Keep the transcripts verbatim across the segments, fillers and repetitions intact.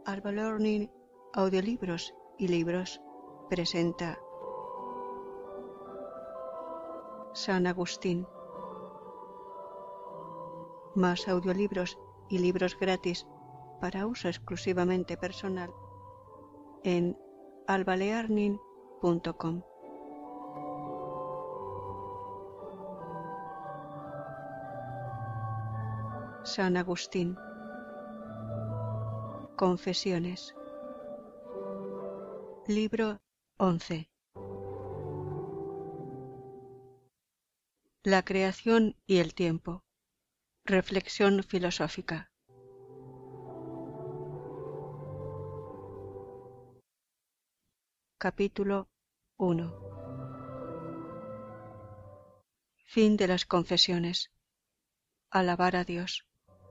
Alba Learning Audiolibros y Libros presenta San Agustín. Más audiolibros y libros gratis para uso exclusivamente personal en alba learning punto com. San Agustín. Confesiones. Libro once. La creación y el tiempo. Reflexión filosófica. Capítulo uno. Fin de las confesiones. Alabar a Dios.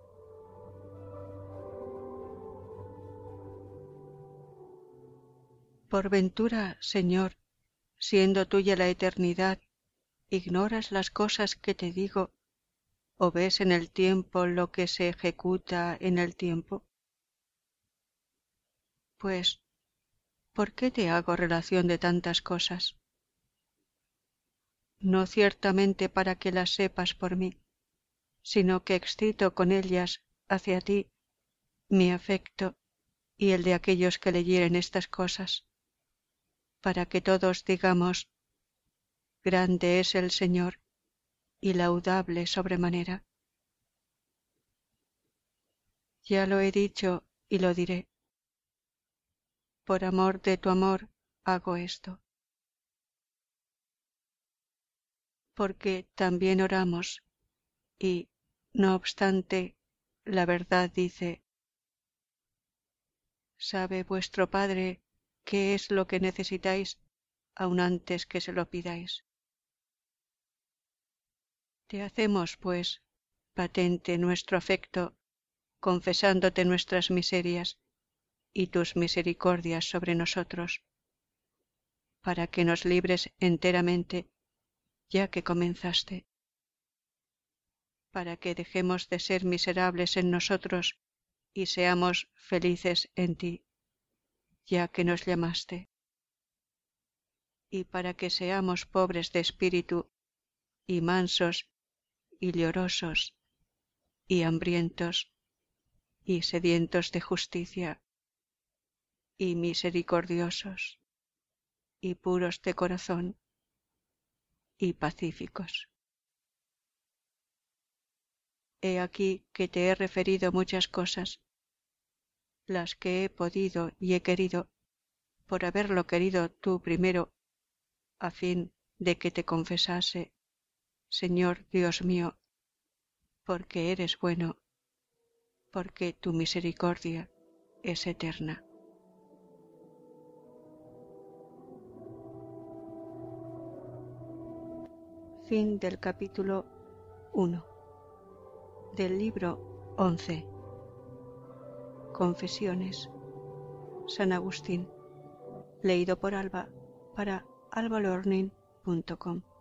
Por ventura, Señor, siendo tuya la eternidad, ¿ignoras las cosas que te digo, o ves en el tiempo lo que se ejecuta en el tiempo? Pues, ¿por qué te hago relación de tantas cosas? No ciertamente para que las sepas por mí, sino que excito con ellas hacia ti mi afecto y el de aquellos que leyeren estas cosas, para que todos digamos: grande es el Señor y laudable sobremanera. Ya lo he dicho y lo diré. Por amor de tu amor hago esto. Porque también oramos y, no obstante, la verdad dice: ¿sabe vuestro Padre qué es lo que necesitáis aun antes que se lo pidáis? Te hacemos, pues, patente nuestro afecto, confesándote nuestras miserias y tus misericordias sobre nosotros, para que nos libres enteramente, ya que comenzaste, para que dejemos de ser miserables en nosotros y seamos felices en ti, ya que nos llamaste, y para que seamos pobres de espíritu y mansos y llorosos y hambrientos y sedientos de justicia y misericordiosos y puros de corazón y pacíficos. He aquí que te he referido muchas cosas, las que he podido y he querido, por haberlo querido tú primero, a fin de que te confesase: Señor Dios mío, porque eres bueno, porque tu misericordia es eterna. Fin del capítulo uno del libro once. Confesiones. San Agustín. Leído por Alba para alba learning punto com.